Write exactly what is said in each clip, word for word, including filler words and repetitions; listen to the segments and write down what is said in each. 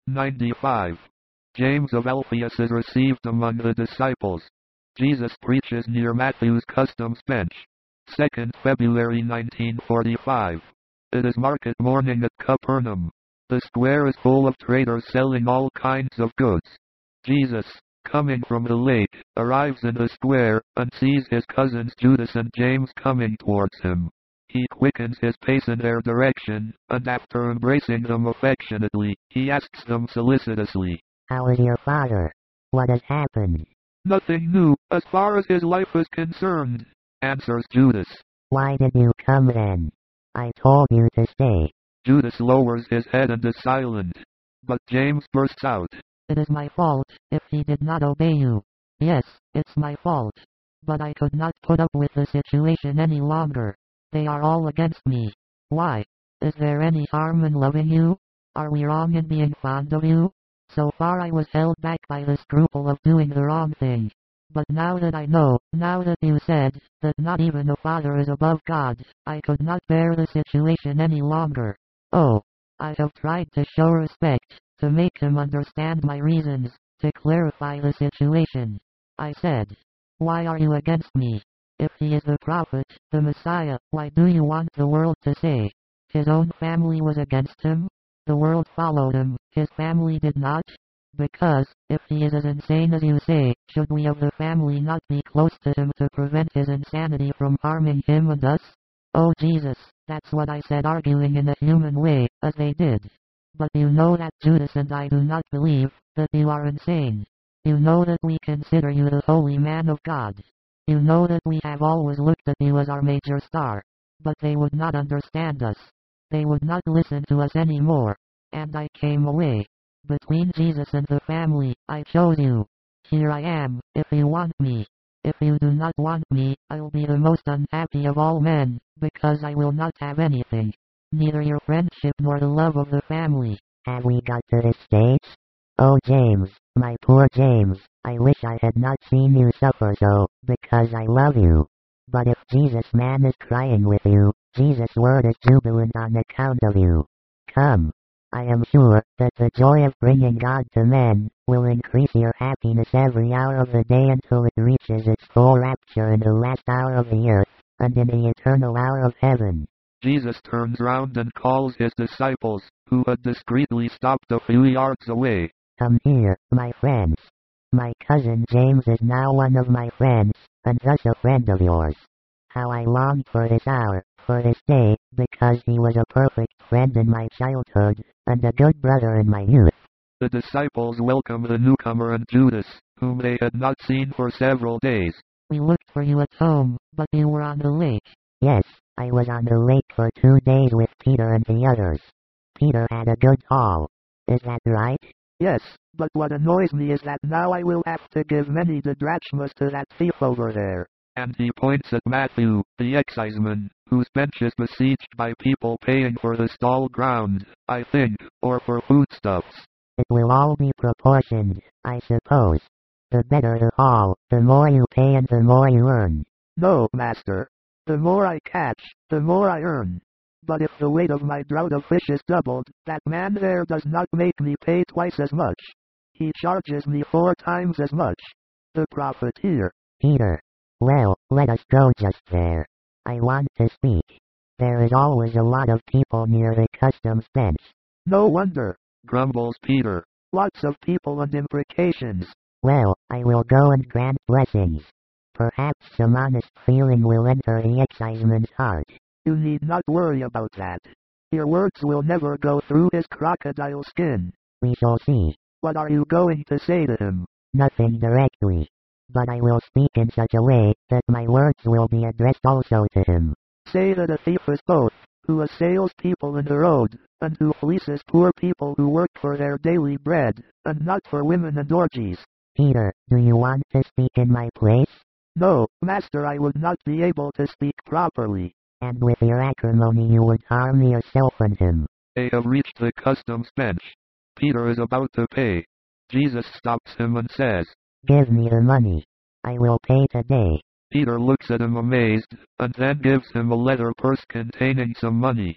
ninety-five. James of Alphaeus is received among the disciples. Jesus preaches near Matthew's customs bench. second February nineteen forty-five. It is market morning at Capernaum. The square is full of traders selling all kinds of goods. Jesus, coming from the lake, arrives in the square, and sees his cousins Judas and James coming towards him. He quickens his pace in their direction, and after embracing them affectionately, he asks them solicitously, "How is your father? What has happened?" "Nothing new, as far as his life is concerned," answers Judas. "Why did you come then? I told you to stay." Judas lowers his head and is silent. But James bursts out, "It is my fault, if he did not obey you. Yes, it's my fault. But I could not put up with the situation any longer. They are all against me. Why? Is there any harm in loving you? Are we wrong in being fond of you? So far I was held back by the scruple of doing the wrong thing. But now that I know, now that you said, that not even a father is above God, I could not bear the situation any longer. Oh, I have tried to show respect, to make him understand my reasons, to clarify the situation. I said, why are you against me? If he is the prophet, the Messiah, why do you want the world to say? His own family was against him? The world followed him, his family did not? Because, if he is as insane as you say, should we of the family not be close to him to prevent his insanity from harming him and us? Oh Jesus, that's what I said, arguing in a human way, as they did. But you know that Judas and I do not believe, that you are insane. You know that we consider you the holy man of God. You know that we have always looked at you as our major star. But they would not understand us. They would not listen to us anymore. And I came away. Between Jesus and the family, I chose you. Here I am, if you want me. If you do not want me, I'll be the most unhappy of all men, because I will not have anything. Neither your friendship nor the love of the family." Have we got to this stage? Oh James, my poor James, I wish I had not seen you suffer so, because I love you. But if Jesus man is crying with you, Jesus' word is jubilant on account of you. Come. I am sure that the joy of bringing God to men will increase your happiness every hour of the day until it reaches its full rapture in the last hour of the earth, and in the eternal hour of heaven. Jesus turns round and calls his disciples, who had discreetly stopped a few yards away. "Come here, my friends. My cousin James is now one of my friends, and thus a friend of yours. How I longed for this hour, for this day, because he was a perfect friend in my childhood, and a good brother in my youth." The disciples welcome the newcomer and Judas, whom they had not seen for several days. "We looked for you at home, but you were on the lake." "Yes, I was on the lake for two days with Peter and the others. Peter had a good haul. Is that right?" "Yes, but what annoys me is that now I will have to give many drachmas to that thief over there." And he points at Matthew, the exciseman, whose bench is besieged by people paying for the stall ground, I think, or for foodstuffs. "It will all be proportioned, I suppose. The better the haul, the more you pay and the more you earn." "No, master. The more I catch, the more I earn. But if the weight of my draught of fish is doubled, that man there does not make me pay twice as much. He charges me four times as much. The prophet here." "Peter. Well, let us go just there. I want to speak. There is always a lot of people near the customs bench." "No wonder," grumbles Peter. "Lots of people and imprecations." "Well, I will go and grant blessings. Perhaps some honest feeling will enter the exciseman's heart." "You need not worry about that. Your words will never go through his crocodile skin." "We shall see." "What are you going to say to him?" "Nothing directly. But I will speak in such a way that my words will be addressed also to him." "Say that a thief is both, who assails people in the road, and who fleeces poor people who work for their daily bread, and not for women and orgies." "Peter, do you want to speak in my place?" "No, master, I would not be able to speak properly." "And with your acrimony you would harm yourself and him." They have reached the customs bench. Peter is about to pay. Jesus stops him and says, "Give me the money. I will pay today." Peter looks at him amazed, and then gives him a leather purse containing some money.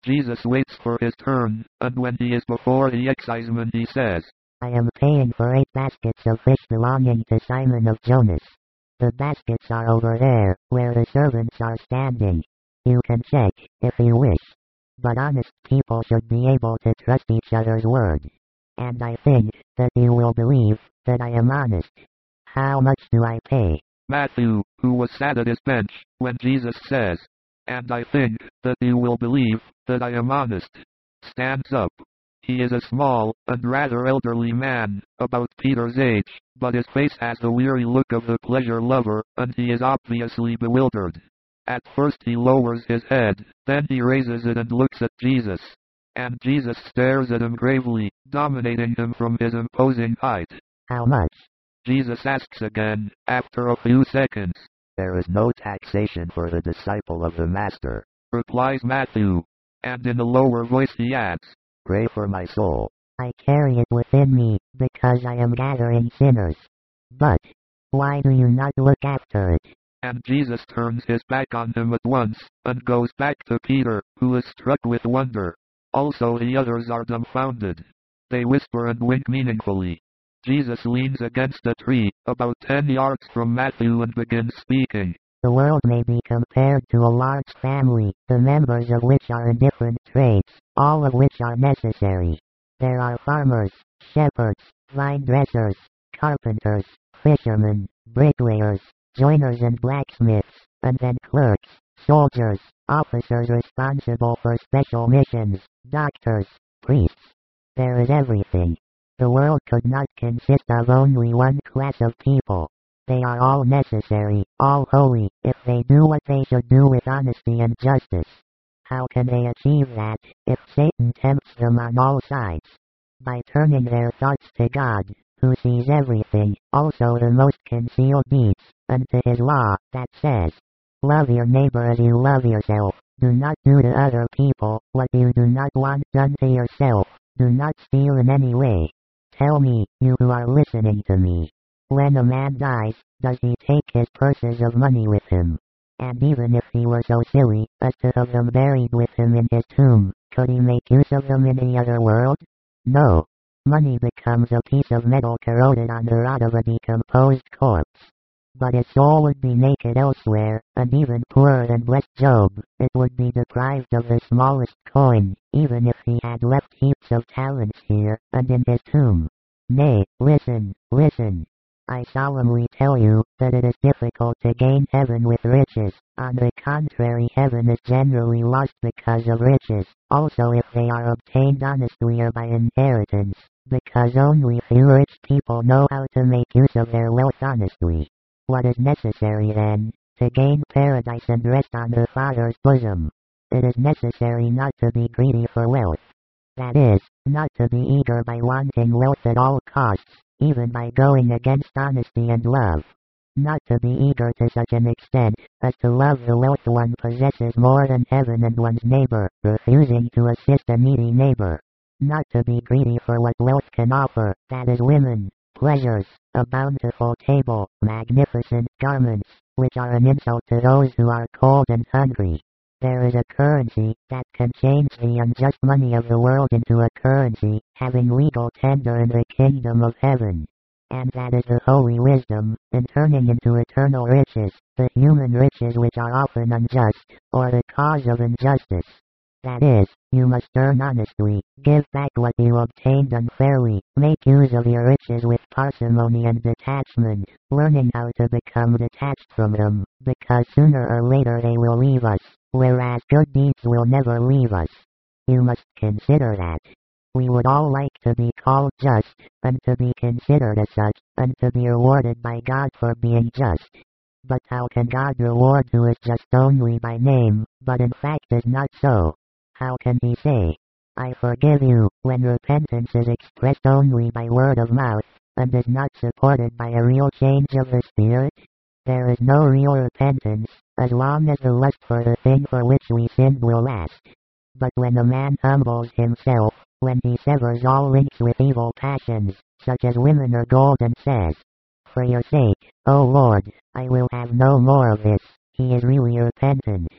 Jesus waits for his turn, and when he is before the exciseman he says, I am paying for eight baskets of fish belonging to Simon of Jonas. The baskets are over there, where the servants are standing. You can check, if you wish. But honest people should be able to trust each other's word. And I think that you will believe that I am honest. How much do I pay? Matthew, who was sat at his bench, when Jesus says, and I think that you will believe that I am honest, stands up. He is a small, and rather elderly man, about Peter's age, but his face has the weary look of the pleasure lover, and he is obviously bewildered. At first he lowers his head, then he raises it and looks at Jesus. And Jesus stares at him gravely, dominating him from his imposing height. How much? Jesus asks again, after a few seconds. There is no taxation for the disciple of the Master, replies Matthew. And in a lower voice he adds, pray for my soul. I carry it within me, because I am gathering sinners. But why do you not look after it? And Jesus turns his back on him at once, and goes back to Peter, who is struck with wonder. Also the others are dumbfounded. They whisper and wink meaningfully. Jesus leans against a tree, about ten yards from Matthew, and begins speaking. The world may be compared to a large family, the members of which are in different trades, all of which are necessary. There are farmers, shepherds, vine dressers, carpenters, fishermen, bricklayers, joiners and blacksmiths, and then clerks, soldiers, officers responsible for special missions, doctors, priests. There is everything. The world could not consist of only one class of people. They are all necessary, all holy, if they do what they should do with honesty and justice. How can they achieve that, if Satan tempts them on all sides? By turning their thoughts to God, who sees everything, also the most concealed deeds, and to his law, that says, love your neighbor as you love yourself. Do not do to other people what you do not want done to yourself. Do not steal in any way. Tell me, you who are listening to me. When a man dies, does he take his purses of money with him? And even if he were so silly as to have them buried with him in his tomb, could he make use of them in the other world? No. Money becomes a piece of metal corroded on the rod of a decomposed corpse. But his soul would be naked elsewhere, and even poorer than blessed Job, it would be deprived of the smallest coin, even if he had left heaps of talents here, and in his tomb. Nay, listen, listen. I solemnly tell you, that it is difficult to gain heaven with riches. On the contrary, heaven is generally lost because of riches, also if they are obtained honestly or by inheritance, because only few rich people know how to make use of their wealth honestly. What is necessary then, to gain paradise and rest on the Father's bosom? It is necessary not to be greedy for wealth. That is, not to be eager by wanting wealth at all costs, even by going against honesty and love. Not to be eager to such an extent, as to love the wealth one possesses more than heaven and one's neighbor, refusing to assist a needy neighbor. Not to be greedy for what wealth can offer, that is women, pleasures, a bountiful table, magnificent garments, which are an insult to those who are cold and hungry. There is a currency that can change the unjust money of the world into a currency, having legal tender in the kingdom of heaven. And that is the holy wisdom, in turning into eternal riches, the human riches which are often unjust, or the cause of injustice. That is, you must earn honestly, give back what you obtained unfairly, make use of your riches with parsimony and detachment, learning how to become detached from them, because sooner or later they will leave us, whereas good deeds will never leave us. You must consider that. We would all like to be called just, and to be considered as such, and to be rewarded by God for being just. But how can God reward who is just only by name, but in fact is not so? How can he say, I forgive you, when repentance is expressed only by word of mouth, and is not supported by a real change of the spirit? There is no real repentance, as long as the lust for the thing for which we sinned will last. But when a man humbles himself, when he severs all links with evil passions, such as women or gold, and says, for your sake, O Lord, I will have no more of this, he is really repentant.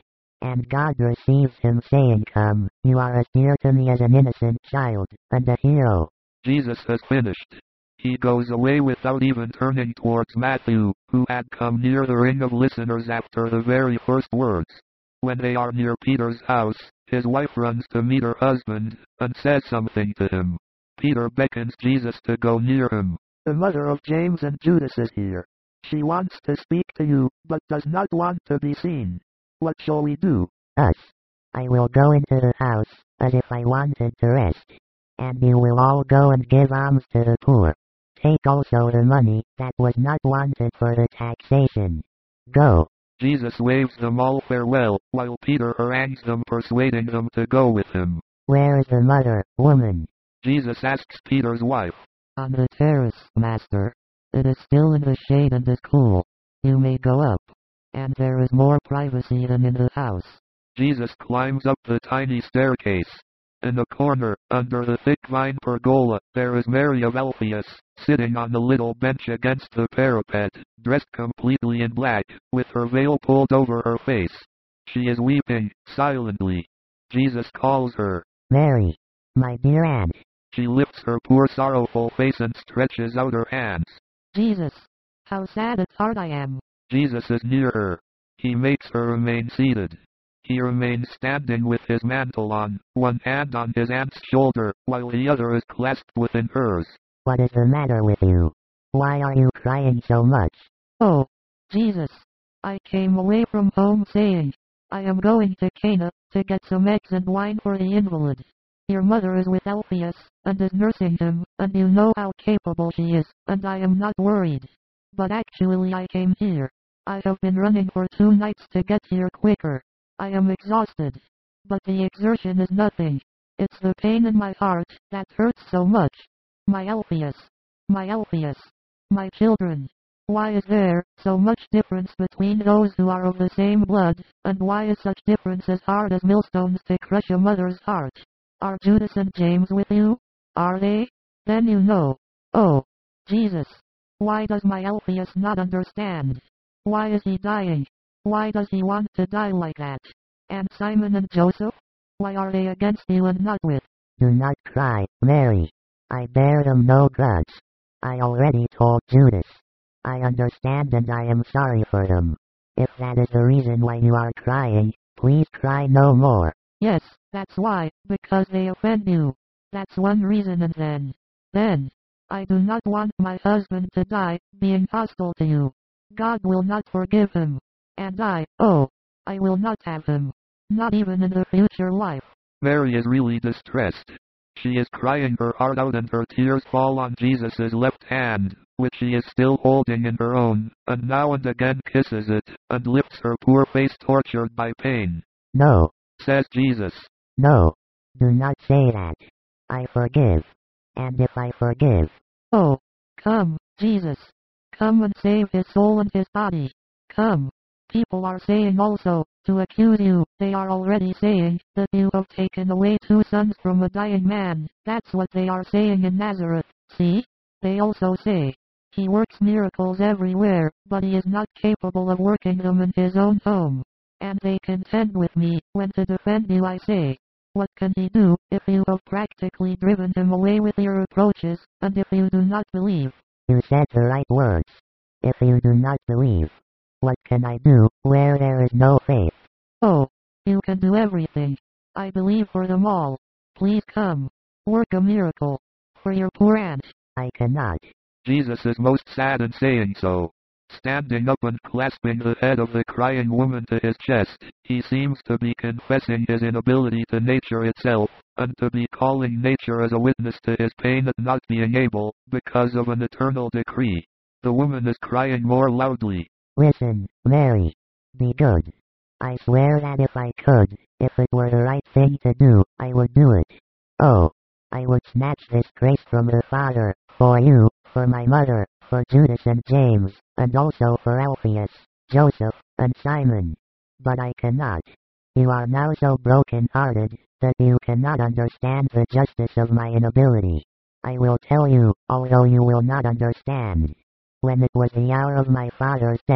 And God receives him saying, Come, you are as dear to me as an innocent child, and a hero. Jesus has finished. He goes away without even turning towards Matthew, who had come near the ring of listeners after the very first words. When they are near Peter's house, his wife runs to meet her husband, and says something to him. Peter beckons Jesus to go near him. The mother of James and Judas is here. She wants to speak to you, but does not want to be seen. What shall we do? Us. I will go into the house, as if I wanted to rest. And you will all go and give alms to the poor. Take also the money that was not wanted for the taxation. Go. Jesus waves them all farewell, while Peter harangues them, persuading them to go with him. Where is the mother, woman? Jesus asks Peter's wife. On the terrace, Master. It is still in the shade and is cool. You may go up. And there is more privacy than in the house. Jesus climbs up the tiny staircase. In the corner, under the thick vine pergola, there is Mary of Alphaeus, sitting on the little bench against the parapet, dressed completely in black, with her veil pulled over her face. She is weeping, silently. Jesus calls her. Mary, my dear aunt. She lifts her poor sorrowful face and stretches out her hands. Jesus, how sad at heart I am. Jesus is near her. He makes her remain seated. He remains standing with his mantle on, one hand on his aunt's shoulder, while the other is clasped within hers. What is the matter with you? Why are you crying so much? Oh, Jesus, I came away from home saying, I am going to Cana, to get some eggs and wine for the invalid. Your mother is with Alphaeus, and is nursing him, and you know how capable she is, and I am not worried. But actually I came here. I have been running for two nights to get here quicker. I am exhausted. But the exertion is nothing. It's the pain in my heart that hurts so much. My Alphaeus. My Alphaeus. My children. Why is there so much difference between those who are of the same blood, and why is such difference as hard as millstones to crush a mother's heart? Are Judas and James with you? Are they? Then you know. Oh, Jesus. Why does my Alphaeus not understand? Why is he dying? Why does he want to die like that? And Simon and Joseph? Why are they against you and not with? Do not cry, Mary. I bear them no grudge. I already told Judas. I understand and I am sorry for them. If that is the reason why you are crying, please cry no more. Yes, that's why, because they offend you. That's one reason and then, then, I do not want my husband to die, being hostile to you. God will not forgive him. And I, oh, I will not have him. Not even in the future life. Mary is really distressed. She is crying her heart out and her tears fall on Jesus' left hand, which she is still holding in her own, and now and again kisses it, and lifts her poor face tortured by pain. No, says Jesus. No, do not say that. I forgive. And if I forgive. Oh, come, Jesus. Come and save his soul and his body. Come. People are saying also, to accuse you, they are already saying, that you have taken away two sons from a dying man. That's what they are saying in Nazareth, see? They also say, he works miracles everywhere, but he is not capable of working them in his own home. And they contend with me, when to defend you I say, what can he do, if you have practically driven him away with your reproaches, and if you do not believe? You said the right words. If you do not believe. What can I do, where there is no faith? Oh, you can do everything. I believe for them all. Please come. Work a miracle. For your poor aunt. I cannot. Jesus is most sad in saying so. Standing up and clasping the head of the crying woman to his chest, he seems to be confessing his inability to nature itself, and to be calling nature as a witness to his pain at not being able, because of an eternal decree. The woman is crying more loudly. Listen, Mary. Be good. I swear that if I could, if it were the right thing to do, I would do it. Oh, I would snatch this grace from the Father, for you, for my mother, for Judas and James, and also for Alphaeus, Joseph, and Simon. But I cannot. You are now so broken-hearted, that you cannot understand the justice of my inability. I will tell you, although you will not understand. When it was the hour of my father's death,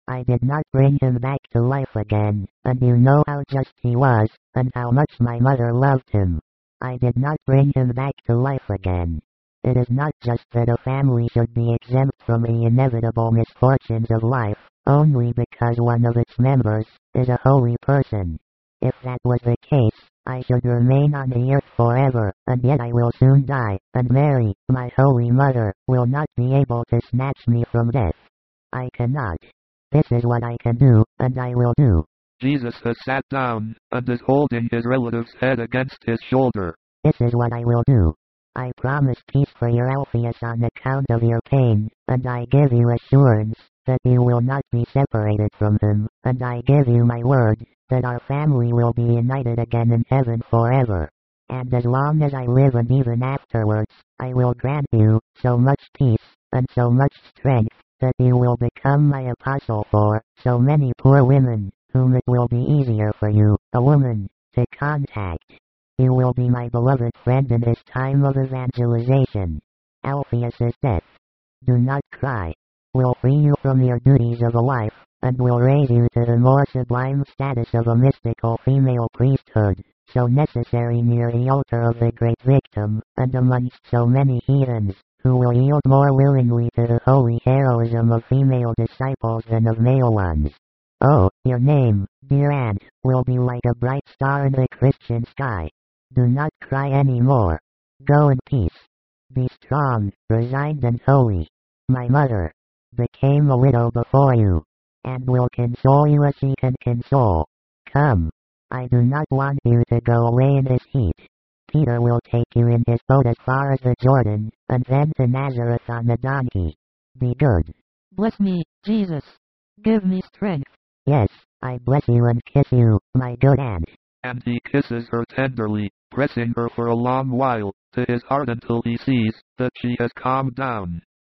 I did not bring him back to life again, and you know how just he was, and how much my mother loved him. I did not bring him back to life again. It is not just that a family should be exempt from the inevitable misfortunes of life, only because one of its members is a holy person. If that was the case, I should remain on the earth forever, and yet I will soon die, and Mary, my holy mother, will not be able to snatch me from death. I cannot. This is what I can do, and I will do. Jesus has sat down, and is holding his relative's head against his shoulder. This is what I will do. I promise peace for your Alpheus on account of your pain, and I give you assurance that you will not be separated from him, and I give you my word that our family will be united again in heaven forever. And as long as I live and even afterwards, I will grant you so much peace, and so much strength, that you will become my apostle for so many poor women, whom it will be easier for you, a woman, to contact. You will be my beloved friend in this time of evangelization. Alpheus's death. Do not cry. Will free you from your duties of a wife, and will raise you to the more sublime status of a mystical female priesthood, so necessary near the altar of the great victim, and amongst so many heathens, who will yield more willingly to the holy heroism of female disciples than of male ones. Oh, your name, dear aunt, will be like a bright star in the Christian sky. Do not cry any more. Go in peace. Be strong, resigned and holy. My mother became a widow before you, and will console you as she can console. Come. I do not want you to go away in this heat. Peter will take you in his boat as far as the Jordan, and then to Nazareth on the donkey. Be good. Bless me, Jesus. Give me strength. Yes, I bless you and kiss you, my good aunt. And he kisses her tenderly, pressing her for a long while to his heart until he sees that she has calmed down.